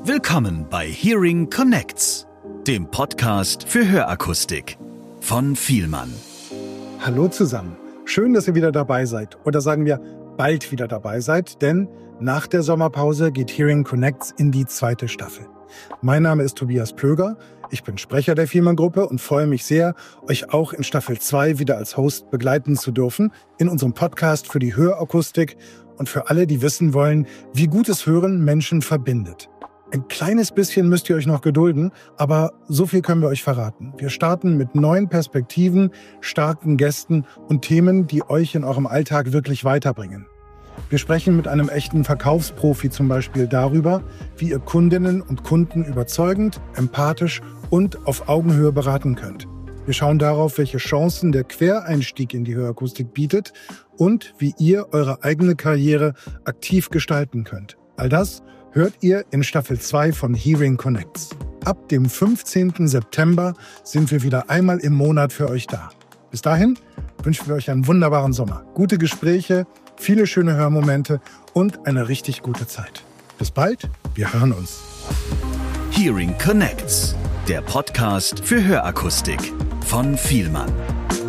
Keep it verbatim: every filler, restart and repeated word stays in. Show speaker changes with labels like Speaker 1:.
Speaker 1: Willkommen bei Hearing Connects, dem Podcast für Hörakustik von Vielmann.
Speaker 2: Hallo zusammen, schön, dass ihr wieder dabei seid oder sagen wir bald wieder dabei seid, denn nach der Sommerpause geht Hearing Connects in die zweite Staffel. Mein Name ist Tobias Plöger, ich bin Sprecher der Vielmann-Gruppe und freue mich sehr, euch auch in Staffel zwei wieder als Host begleiten zu dürfen in unserem Podcast für die Hörakustik und für alle, die wissen wollen, wie gutes Hören Menschen verbindet. Ein kleines bisschen müsst ihr euch noch gedulden, aber so viel können wir euch verraten. Wir starten mit neuen Perspektiven, starken Gästen und Themen, die euch in eurem Alltag wirklich weiterbringen. Wir sprechen mit einem echten Verkaufsprofi zum Beispiel darüber, wie ihr Kundinnen und Kunden überzeugend, empathisch und auf Augenhöhe beraten könnt. Wir schauen darauf, welche Chancen der Quereinstieg in die Hörakustik bietet und wie ihr eure eigene Karriere aktiv gestalten könnt. All das hört ihr in Staffel zwei von Hearing Connects. Ab dem fünfzehnten September sind wir wieder einmal im Monat für euch da. Bis dahin wünschen wir euch einen wunderbaren Sommer, gute Gespräche, viele schöne Hörmomente und eine richtig gute Zeit. Bis bald, wir hören uns.
Speaker 1: Hearing Connects, der Podcast für Hörakustik von Vielmann.